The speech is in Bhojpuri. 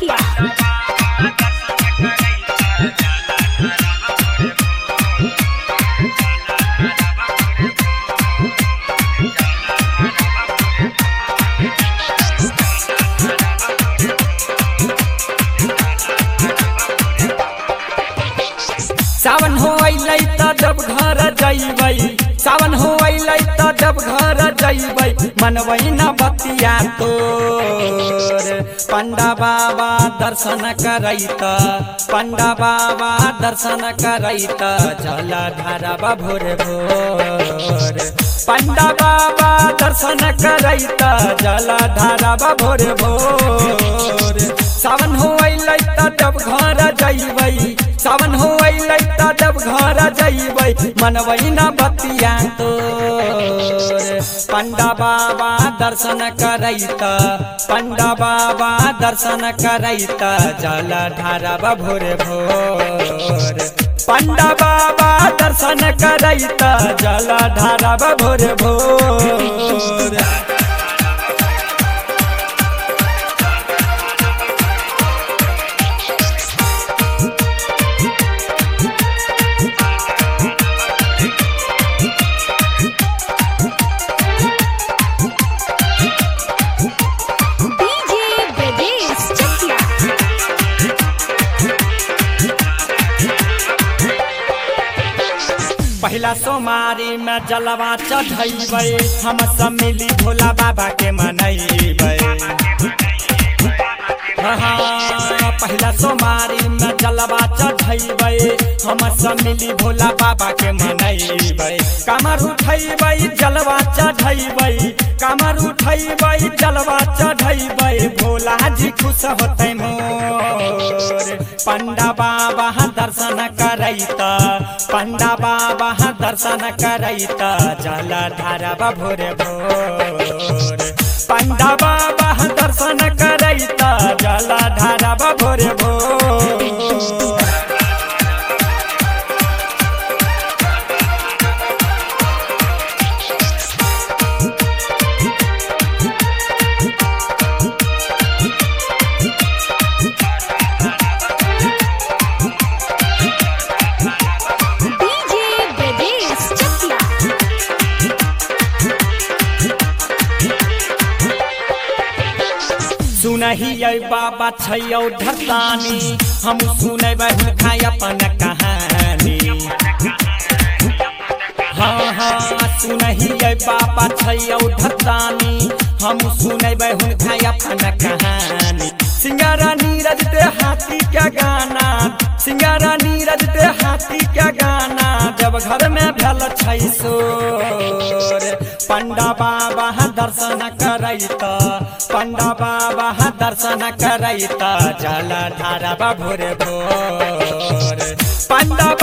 चकिया। सावन हो अइलै त जब घर जइबै, सावन हो अइलै त जब घर जइबै, मनबै न बतिया तोर। पंडा बाबा दर्शन करै त, पंडा बाबा दर्शन करै त, जल ढारबा भोर भोर। पंडा बाबा दर्शन करै त, जल ढारबा भोर भोर। सावन हो अइलै त जब घर जइबै, सावन हो अइलै त जब घर जइबै, मनबै न बतिया तोर। पंडा बाबा दर्शन करै त, पंडा बाबा दर्शन करै त, जल ढारबा भोर भोर। पंडा बाबा दर्शन करै त, जल ढारबा भोर भोर। पहला सोमारी में जलवा चढ़ैबै, हम सब मिली भोला बाबा के मनैबै। पहला सोमारी में जलवा चढ़ैबै, हम सब मिली भोला बाबा के मनैबै। कमर उठैबै जलवा चढ़ैबै, कमर उठैबै जलवा चढ़ैबै, भोला जी खुश होतै मोर। पंडा बाबा दर्शन करै त, पंडा बाबा दर्शन करै त, जल ढारबा भोर भोर। पंडा बाबा दर्शन करै त, जल ढारबा भोर भोर। सुनहि बाबा छैौ ढरतानी, हम सुनबै हुनका अपन कहानी। हाँ हाँ सुनहि बाबा छैौ ढरतानी, हम सुनबै हुनका अपन कहानी। सिंगारा नीरज दे हाथी के गाना, सिंगारा नीरज दे हाथी के गाना, जब घर में भेल छै शोर। पंडा बाबा दर्शन करै त, पंडा बाबा दर्शन करै त, जल ढारबा भोर भोर। पंडा